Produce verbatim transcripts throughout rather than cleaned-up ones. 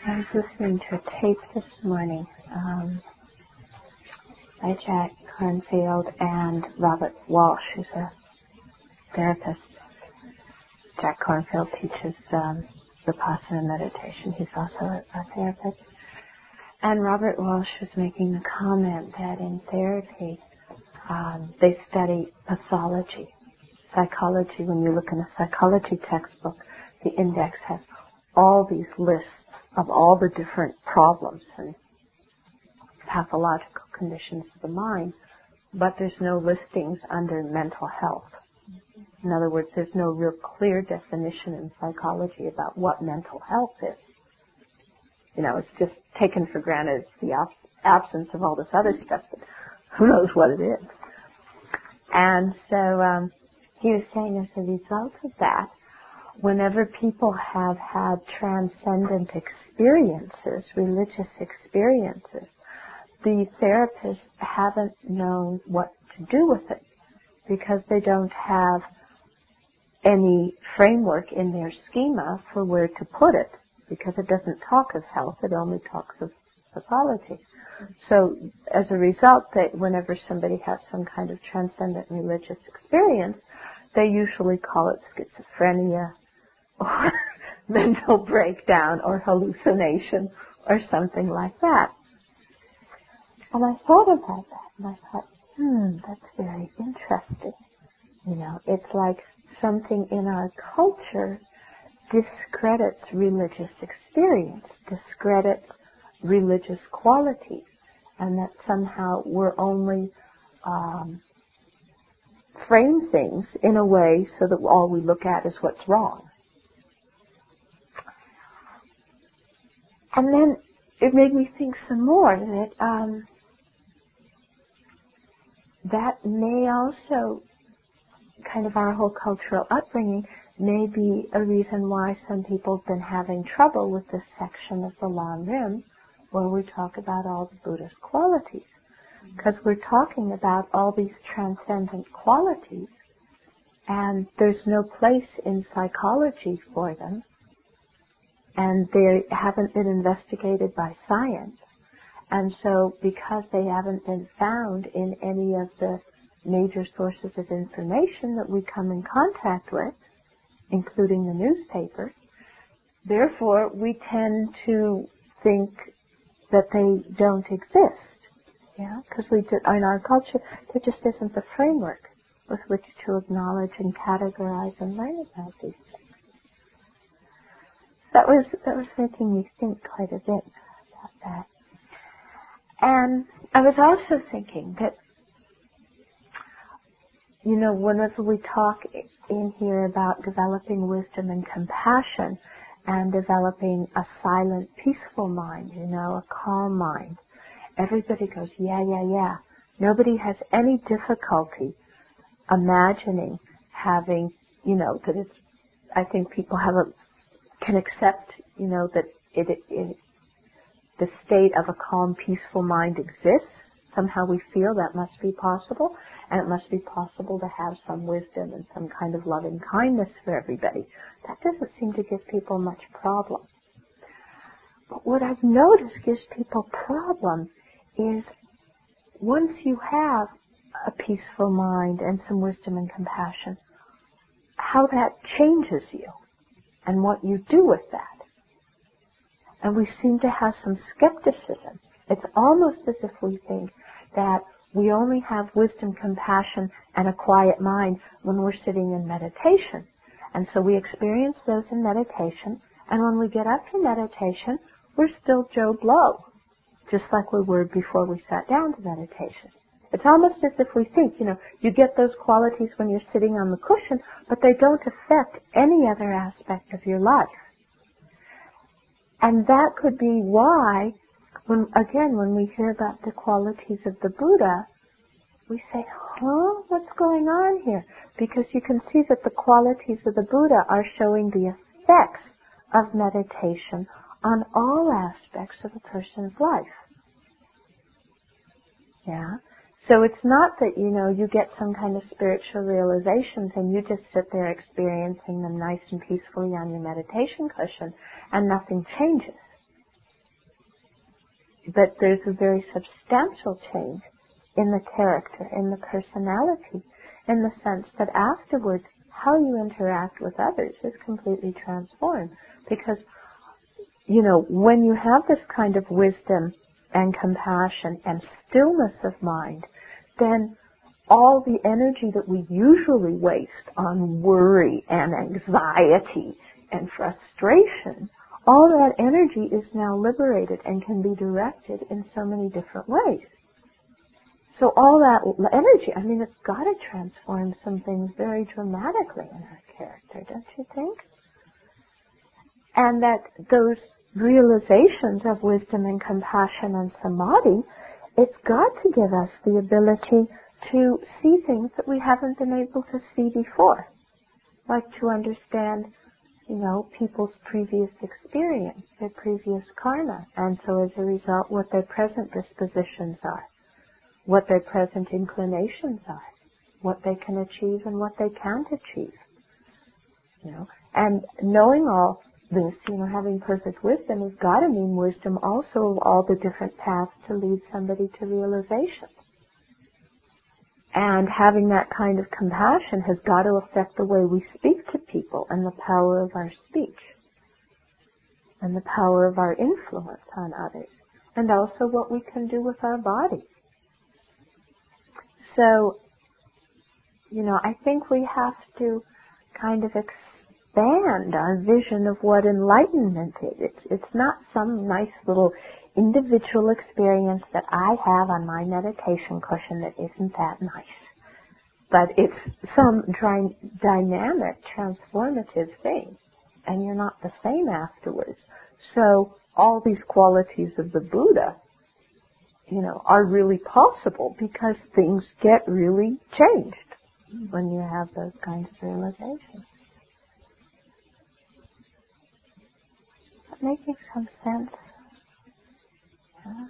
I was listening to a tape this morning um, by Jack Kornfield and Robert Walsh, who's a therapist. Jack Kornfield teaches um, Vipassana meditation. He's also a, a therapist. And Robert Walsh was making the comment that in therapy, um, they study pathology. Psychology, when you look in a psychology textbook, the index has all these lists of all the different problems and pathological conditions of the mind, but there's no listings under mental health. In other words, there's no real clear definition in psychology about what mental health is. You know, it's just taken for granted it's the ab- absence of all this other stuff, but who knows what it is. And so um, he was saying as a result of that, whenever people have had transcendent experiences, religious experiences, the therapists haven't known what to do with it because they don't have any framework in their schema for where to put it, because it doesn't talk of health, it only talks of pathology. So as a result, that whenever somebody has some kind of transcendent religious experience, they usually call it schizophrenia or mental breakdown or hallucination or something like that. And I thought about that, and I thought, hmm, that's very interesting. You know, it's like something in our culture discredits religious experience, discredits religious qualities, and that somehow we're only um, frame things in a way so that all we look at is what's wrong. And then it made me think some more that um, that may also, kind of our whole cultural upbringing, may be a reason why some people have been having trouble with this section of the Lam Rim where we talk about all the Buddha's qualities. Because we're talking about all these transcendent qualities, and there's no place in psychology for them, and they haven't been investigated by science. And so because they haven't been found in any of the major sources of information that we come in contact with, including the newspapers, therefore we tend to think that they don't exist. Yeah, because we do, in our culture, there just isn't the framework with which to acknowledge and categorize and learn about these things. That was that was making me think quite a bit about that. And I was also thinking that, you know, whenever we talk in here about developing wisdom and compassion and developing a silent, peaceful mind, you know, a calm mind, everybody goes, yeah, yeah, yeah. Nobody has any difficulty imagining having, you know, that it's, I think people have a, can accept, you know, that it, it, it the state of a calm, peaceful mind exists. Somehow we feel that must be possible, and it must be possible to have some wisdom and some kind of loving kindness for everybody. That doesn't seem to give people much problem. But what I've noticed gives people problem is once you have a peaceful mind and some wisdom and compassion, how that changes you and what you do with that. And we seem to have some skepticism. It's almost as if we think that we only have wisdom, compassion, and a quiet mind when we're sitting in meditation. And so we experience those in meditation, and when we get up from meditation, we're still Joe Blow, just like we were before we sat down to meditation. It's almost as if we think, you know, you get those qualities when you're sitting on the cushion, but they don't affect any other aspect of your life. And that could be why, when again, when we hear about the qualities of the Buddha, we say, huh, what's going on here? Because you can see that the qualities of the Buddha are showing the effects of meditation on all aspects of a person's life. Yeah? So it's not that, you know, you get some kind of spiritual realizations and you just sit there experiencing them nice and peacefully on your meditation cushion and nothing changes. that there's a very substantial change in the character, in the personality, in the sense that afterwards how you interact with others is completely transformed. Because, you know, when you have this kind of wisdom and compassion and stillness of mind, then all the energy that we usually waste on worry and anxiety and frustration, all that energy is now liberated and can be directed in so many different ways. So all that energy, I mean, it's got to transform some things very dramatically in our character, don't you think? And that those realizations of wisdom and compassion and samadhi, it's got to give us the ability to see things that we haven't been able to see before. Like to understand, you know, people's previous experience, their previous karma, and so as a result what their present dispositions are, what their present inclinations are, what they can achieve and what they can't achieve. You know, and knowing all this, you know, having perfect wisdom has got to mean wisdom also of all the different paths to lead somebody to realization. And having that kind of compassion has got to affect the way we speak to people and the power of our speech and the power of our influence on others, and also what we can do with our body. So, you know, I think we have to kind of expand our vision of what enlightenment is. It's, it's not some nice little individual experience that I have on my meditation cushion that isn't that nice. But it's some dry, dynamic, transformative thing. And you're not the same afterwards. So all these qualities of the Buddha, you know, are really possible because things get really changed when you have those kinds of realizations. Is that making some sense? Yeah.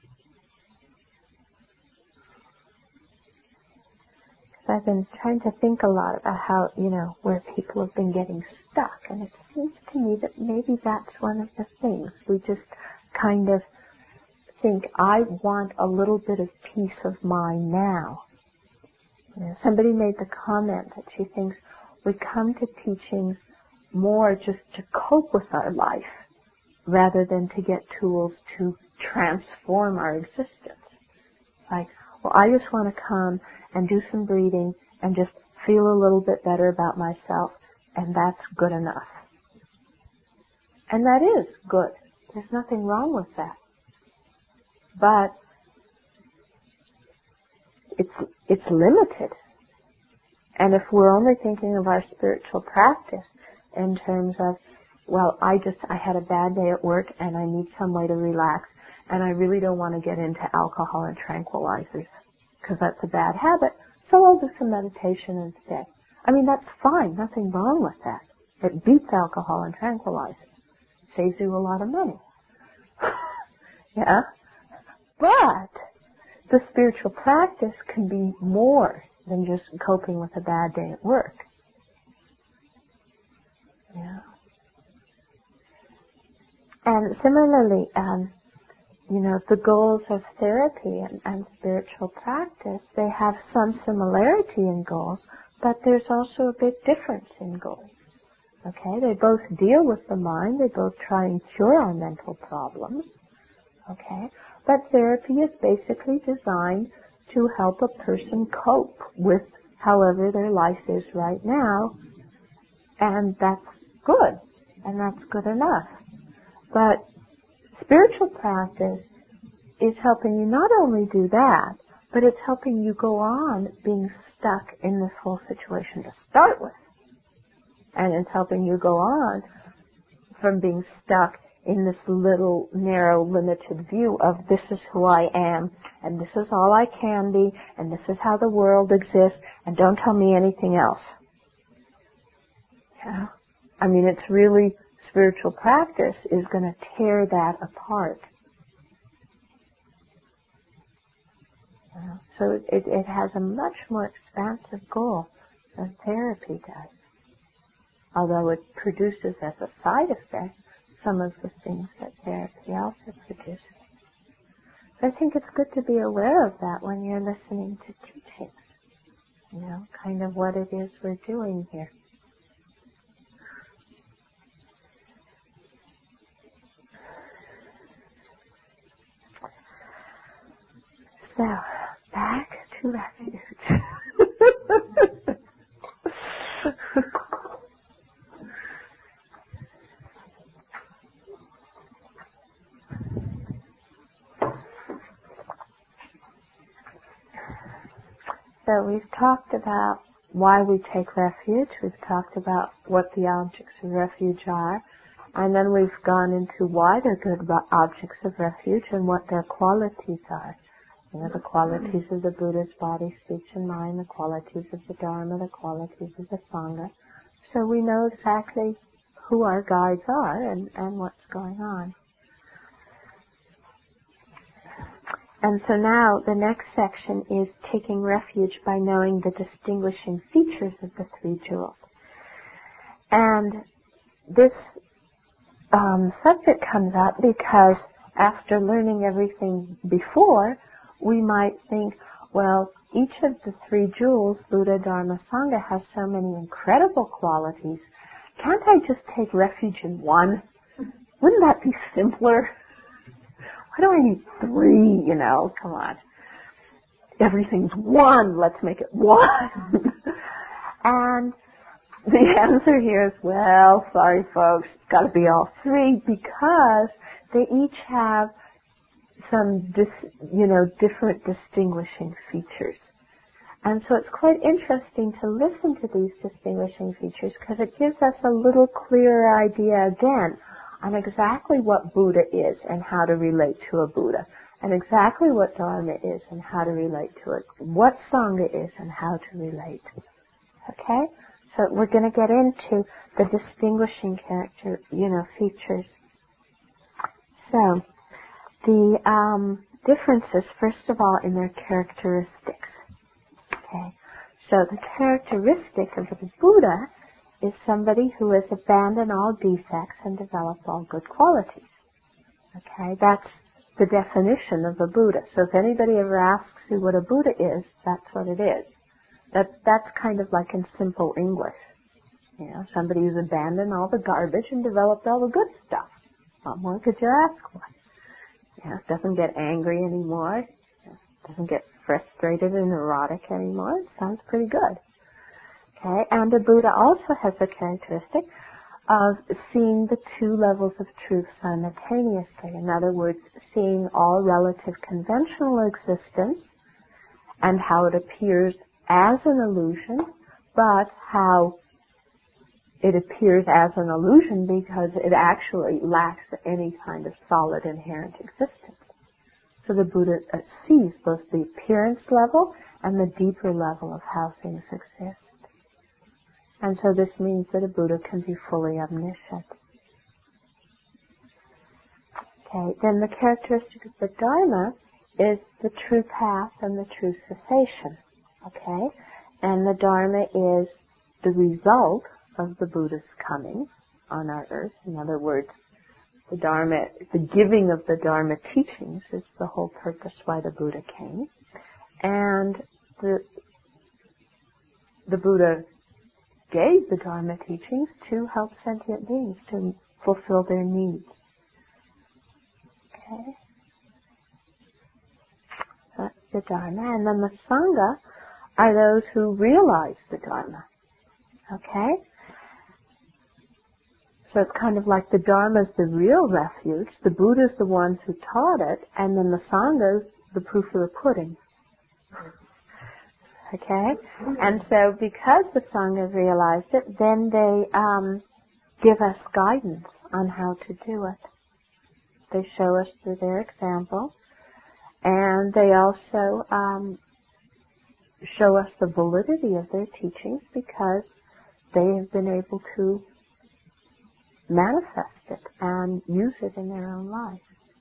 I've been trying to think a lot about how, you know, where people have been getting stuck, and it seems to me that maybe that's one of the things. We just kind of think, I want a little bit of peace of mind now. You know, somebody made the comment that she thinks we come to teachings more just to cope with our life rather than to get tools to transform our existence. Like, well, I just want to come and do some breathing and just feel a little bit better about myself, and that's good enough. And that is good. There's nothing wrong with that. But it's it's limited. And if we're only thinking of our spiritual practice in terms of, well, I just, I had a bad day at work and I need some way to relax, and I really don't want to get into alcohol and tranquilizers because that's a bad habit, so I'll do some meditation instead. I mean, that's fine. Nothing wrong with that. It beats alcohol and tranquilizers. Saves you a lot of money. Yeah? But the spiritual practice can be more than just coping with a bad day at work. Yeah. And similarly, um, you know, the goals of therapy and, and spiritual practice, they have some similarity in goals, but there's also a big difference in goals. Okay? They both deal with the mind, they both try and cure our mental problems. Okay? But therapy is basically designed to help a person cope with however their life is right now, and that's good, and that's good enough. But spiritual practice is helping you not only do that, but it's helping you go on being stuck in this whole situation to start with. And it's helping you go on from being stuck in this little, narrow, limited view of this is who I am, and this is all I can be, and this is how the world exists, and don't tell me anything else. Yeah. I mean, it's really, spiritual practice is going to tear that apart. Yeah. So it, it has a much more expansive goal than therapy does. Although it produces as a side effect some of the things that therapy also produces. I think it's good to be aware of that when you're listening to teachings. You know, kind of what it is we're doing here. So, back to refuge. So we've talked about why we take refuge, we've talked about what the objects of refuge are, and then we've gone into why they're good objects of refuge and what their qualities are. You know, the qualities of the Buddha's body, speech, and mind, the qualities of the Dharma, the qualities of the Sangha. So we know exactly who our guides are and, and what's going on. And so now the next section is taking refuge by knowing the distinguishing features of the three jewels. And this um, subject comes up because after learning everything before, we might think, well, each of the three jewels, Buddha, Dharma, Sangha, has so many incredible qualities. Can't I just take refuge in one? Wouldn't that be simpler? Why do I need three, you know? Come on. Everything's one. Let's make it one. And the answer here is, well, sorry folks, it's got to be all three because they each have some, dis, you know, different distinguishing features. And so it's quite interesting to listen to these distinguishing features because it gives us a little clearer idea again on exactly what Buddha is and how to relate to a Buddha, and exactly what Dharma is and how to relate to it, what Sangha is and how to relate. Okay? So we're going to get into the distinguishing character, you know, features. So, the um, differences, first of all, in their characteristics. Okay? So the characteristic of the Buddha is somebody who has abandoned all defects and developed all good qualities. Okay, that's the definition of a Buddha. So if anybody ever asks you what a Buddha is, that's what it is. That that's kind of like in simple English. You know, somebody who's abandoned all the garbage and developed all the good stuff. What more could you ask for? You know, doesn't get angry anymore. Doesn't get frustrated and neurotic anymore. It sounds pretty good. Okay, and a Buddha also has the characteristic of seeing the two levels of truth simultaneously. In other words, seeing all relative conventional existence and how it appears as an illusion, but how it appears as an illusion because it actually lacks any kind of solid inherent existence. So the Buddha sees both the appearance level and the deeper level of how things exist. And so this means that a Buddha can be fully omniscient. Okay, then the characteristic of the Dharma is the true path and the true cessation. Okay, and the Dharma is the result of the Buddha's coming on our earth. In other words, the Dharma, the giving of the Dharma teachings is the whole purpose why the Buddha came. And the, the Buddha gave the Dharma teachings to help sentient beings to fulfill their needs. Okay? That's the Dharma. And then the Sangha are those who realize the Dharma. Okay? So it's kind of like the Dharma is the real refuge, the Buddha's the ones who taught it, and then the Sangha's the proof of the pudding. Okay? And so because the Sangha realized it, then they um, give us guidance on how to do it. They show us through their example, and they also um, show us the validity of their teachings because they have been able to manifest it and use it in their own life.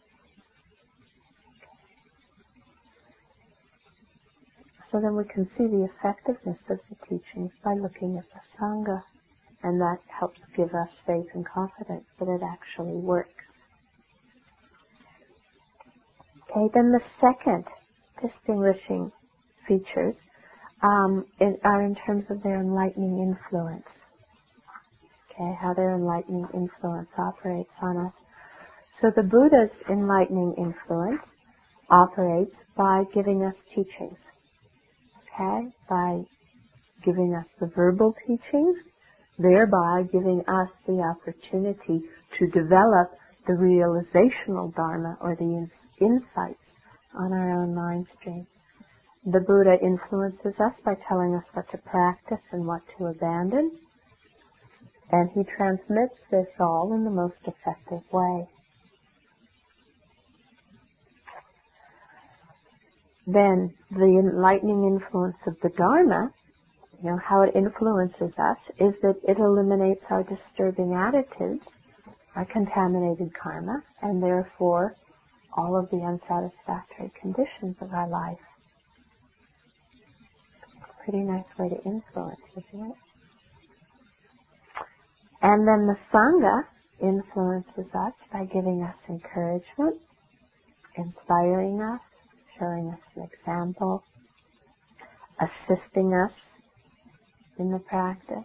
So then we can see the effectiveness of the teachings by looking at the Sangha, and that helps give us faith and confidence that it actually works. Okay, then the second distinguishing features um, is, are in terms of their enlightening influence. Okay, how their enlightening influence operates on us. So the Buddha's enlightening influence operates by giving us teachings. Okay, by giving us the verbal teachings, thereby giving us the opportunity to develop the realizational dharma or the in- insights on our own mind stream. The Buddha influences us by telling us what to practice and what to abandon, and he transmits this all in the most effective way. Then the enlightening influence of the Dharma, you know, how it influences us is that it eliminates our disturbing attitudes, our contaminated karma, and therefore all of the unsatisfactory conditions of our life. Pretty nice way to influence, isn't it? And then the Sangha influences us by giving us encouragement, inspiring us, showing us an example, assisting us in the practice.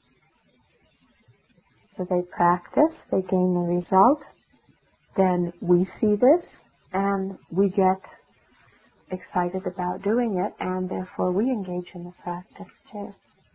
So they practice, they gain the result, then we see this and we get excited about doing it, and therefore we engage in the practice too.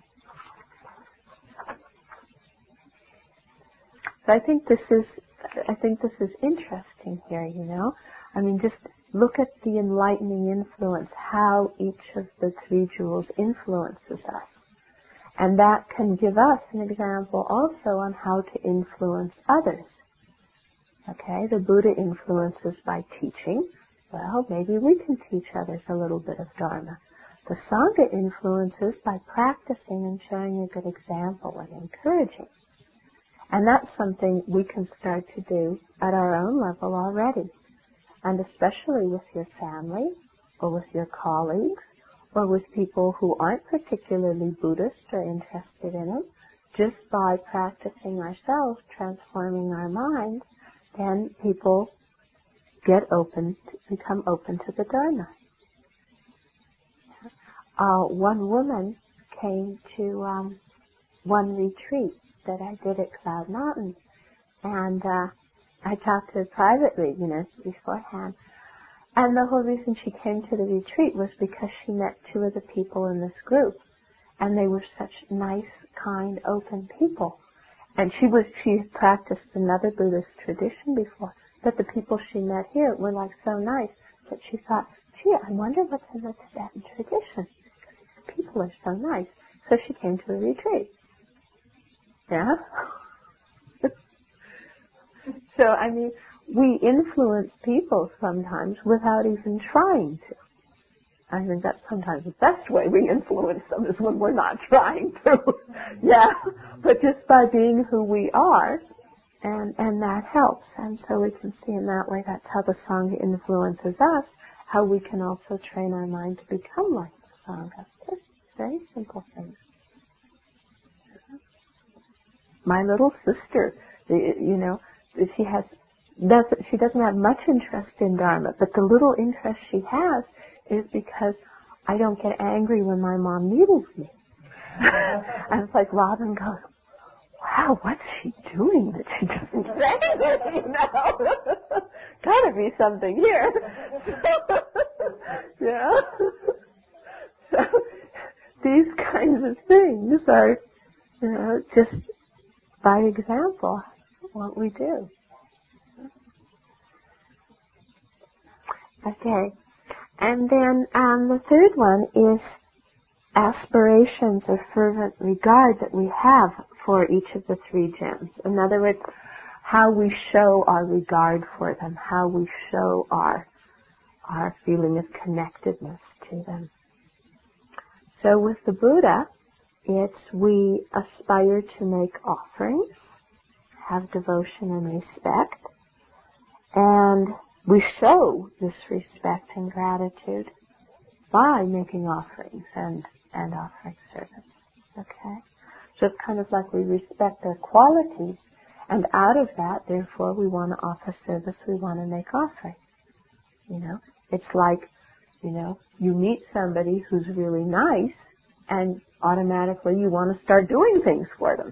So I think this is, I think this is interesting here, you know. I mean, just look at the enlightening influence, how each of the three jewels influences us. And that can give us an example also on how to influence others. Okay, the Buddha influences by teaching. Well, maybe we can teach others a little bit of Dharma. The Sangha influences by practicing and showing a good example and encouraging. And that's something we can start to do at our own level already. And especially with your family, or with your colleagues, or with people who aren't particularly Buddhist or interested in it, just by practicing ourselves, transforming our mind, then people get open, to become open to the Dharma. Uh, one woman came to um, one retreat that I did at Cloud Mountain, and uh, I talked to her privately, you know, beforehand. And the whole reason she came to the retreat was because she met two of the people in this group, and they were such nice, kind, open people. And she was she had practiced another Buddhist tradition before, but the people she met here were like so nice that she thought, gee, I wonder what's in the Tibetan tradition. These people are so nice. So she came to the retreat. Yeah? So, I mean, we influence people sometimes without even trying to. I think that's sometimes the best way we influence them is when we're not trying to. Yeah, but just by being who we are, and and that helps. And so we can see in that way that's how the Sangha influences us, how we can also train our mind to become like the Sangha. Just very simple things. My little sister, you know, she has doesn't she doesn't have much interest in Dharma, but the little interest she has is because I don't get angry when my mom needles me. And it's like Robin goes, wow, what's she doing that she doesn't say anything now? Gotta be something here. Yeah. So these kinds of things are, you know, just by example what we do. Okay. And then um, the third one is aspirations or fervent regard that we have for each of the three gems. In other words, how we show our regard for them, how we show our our feeling of connectedness to them. So with the Buddha, it's we aspire to make offerings, have devotion and respect, and we show this respect and gratitude by making offerings and, and offering service. Okay? So it's kind of like we respect their qualities, and out of that, therefore, we want to offer service, we want to make offerings. You know, it's like, you know, you meet somebody who's really nice and automatically you want to start doing things for them.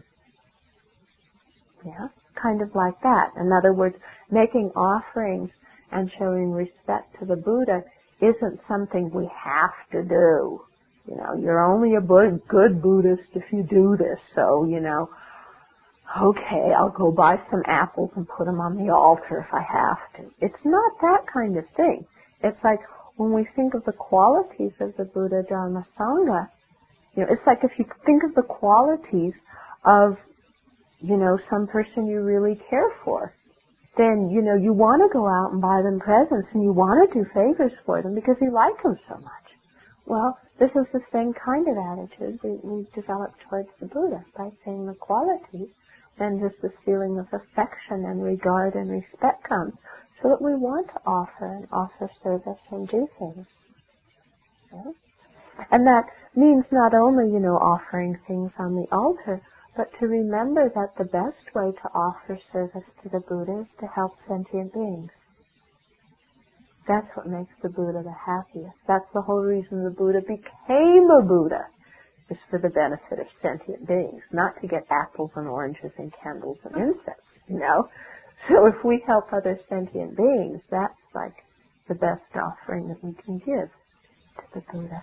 Yeah, kind of like that. In other words, making offerings and showing respect to the Buddha isn't something we have to do. You know, you're only a good Buddhist if you do this, so, you know, okay, I'll go buy some apples and put them on the altar if I have to. It's not that kind of thing. It's like when we think of the qualities of the Buddha, Dharma, Sangha, you know, it's like if you think of the qualities of, you know, some person you really care for, then, you know, you want to go out and buy them presents and you want to do favors for them because you like them so much. Well, this is the same kind of attitude we, we develop towards the Buddha by saying the qualities, then just this feeling of affection and regard and respect comes so that we want to offer and offer service and do things. Okay? And that means not only, you know, offering things on the altar, but to remember that the best way to offer service to the Buddha is to help sentient beings. That's what makes the Buddha the happiest. That's the whole reason the Buddha became a Buddha, is for the benefit of sentient beings, not to get apples and oranges and candles and incense, you know. So if we help other sentient beings, that's like the best offering that we can give to the Buddha.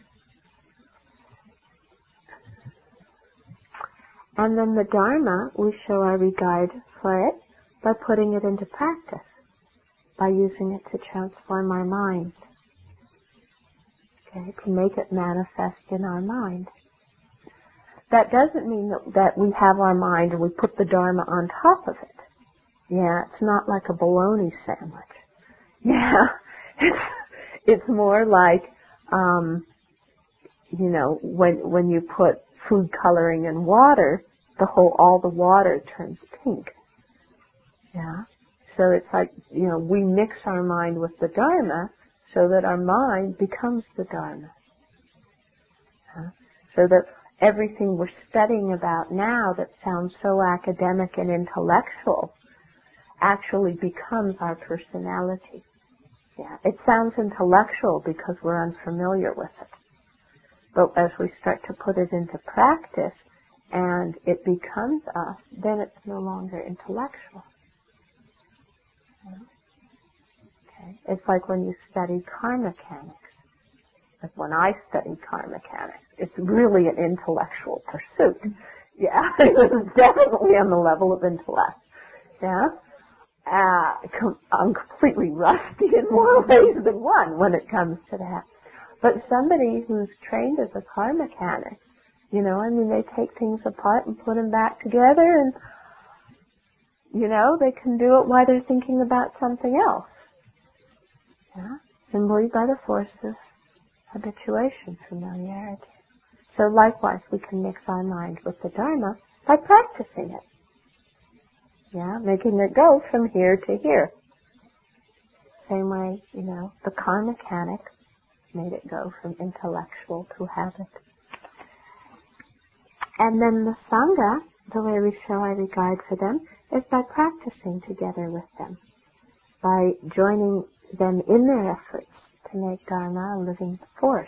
And then the Dharma, we show our regard for it by putting it into practice, by using it to transform our mind, okay, to make it manifest in our mind. That doesn't mean that, that we have our mind and we put the Dharma on top of it. Yeah, it's not like a bologna sandwich. Yeah, it's, it's more like, um, you know, when when you put food coloring in water, the whole all the water turns pink. Yeah. So it's like, you know, we mix our mind with the Dharma so that our mind becomes the Dharma. Huh? So that everything we're studying about now that sounds so academic and intellectual actually becomes our personality. Yeah. It sounds intellectual because we're unfamiliar with it. But as we start to put it into practice and it becomes us, then it's no longer intellectual. Okay. It's like when you study car mechanics. Like when I studied car mechanics, it's really an intellectual pursuit. Yeah, it was definitely on the level of intellect. Yeah, uh, com- I'm completely rusty in more ways than one when it comes to that. But somebody who's trained as a car mechanic, you know, I mean, they take things apart and put them back together, and you know, they can do it while they're thinking about something else. Yeah? Simply by the force of habituation, familiarity. So likewise, we can mix our mind with the Dharma by practicing it. Yeah, making it go from here to here. Same way, you know, the car mechanic made it go from intellectual to habit. And then the Sangha, the way we show our regard for them, is by practicing together with them, by joining them in their efforts to make Dharma a living force.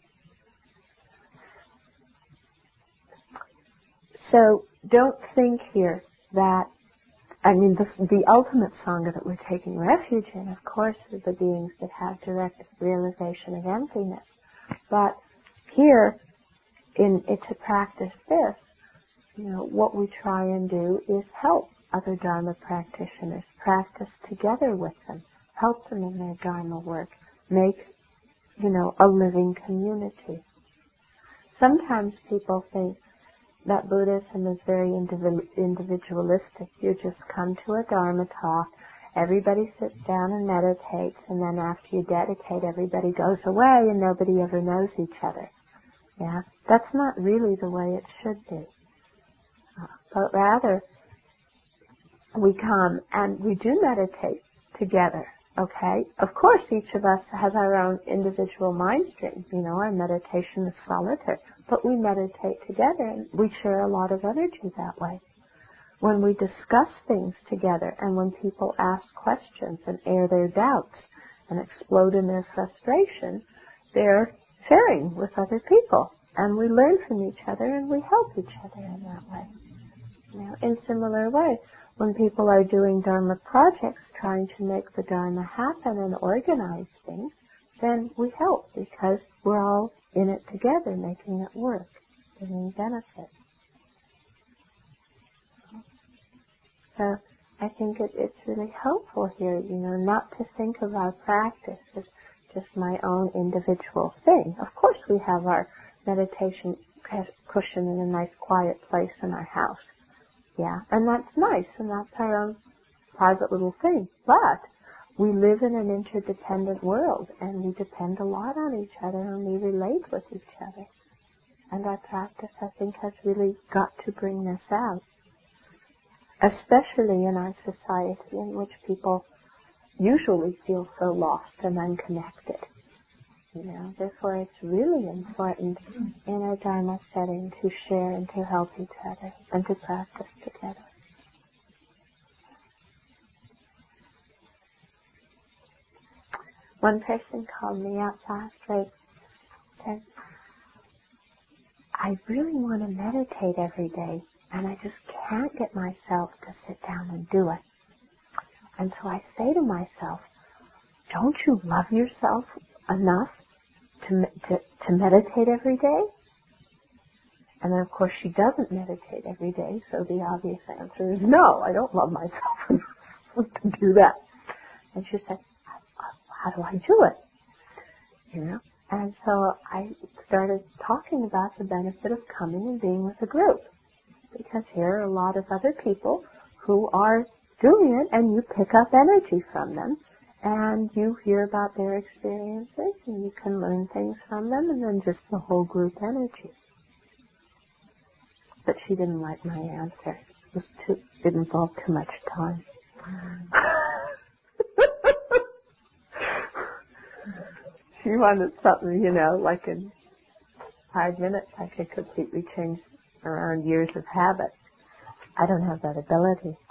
So don't think here that, I mean, the, the ultimate Sangha that we're taking refuge in, of course, is the beings that have direct realization of emptiness. But here, in it, to practice this, you know, what we try and do is help other Dharma practitioners, practice together with them, help them in their Dharma work, make, you know, a living community. Sometimes people think that Buddhism is very individu- individualistic. You just come to a Dharma talk, everybody sits down and meditates, and then after you dedicate, everybody goes away and nobody ever knows each other. Yeah, that's not really the way it should be. Uh, but rather, we come and we do meditate together, okay? Of course, each of us has our own individual mind stream. You know, our meditation is solitary, but we meditate together and we share a lot of energy that way. When we discuss things together and when people ask questions and air their doubts, and explode in their frustration, they're sharing with other people. And we learn from each other and we help each other in that way. You know, in similar way, when people are doing Dharma projects, trying to make the Dharma happen and organize things, then we help because we're all in it together, making it work, bringing benefit. So I think it, it's really helpful here, you know, not to think of our practice as just my own individual thing. Of course we have our meditation cushion in a nice quiet place in our house. Yeah, and that's nice, and that's our own private little thing. But we live in an interdependent world, and we depend a lot on each other, and we relate with each other. And our practice, I think, has really got to bring this out, especially in our society in which people usually feel so lost and unconnected. You know, therefore it's really important in a Dharma setting to share and to help each other and to practice together. One person called me up last week and said, I really want to meditate every day and I just can't get myself to sit down and do it. And so I say to myself, don't you love yourself enough To, to to meditate every day? And then of course she doesn't meditate every day, so the obvious answer is no, I don't love myself enough to do that. And she said, how do I do it? You know? And so I started talking about the benefit of coming and being with a group. Because here are a lot of other people who are doing it, and you pick up energy from them. And you hear about their experiences, and you can learn things from them, and then just the whole group energy. But she didn't like my answer. It was too, it involved too much time. She wanted something, you know, like in five minutes I could completely change around years of habit. I don't have that ability.